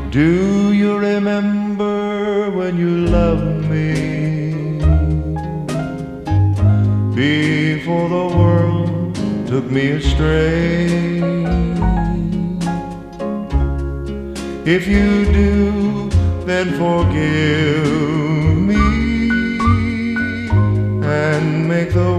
Do you remember when you loved me before the world took me astray? If you do, then forgive me and make the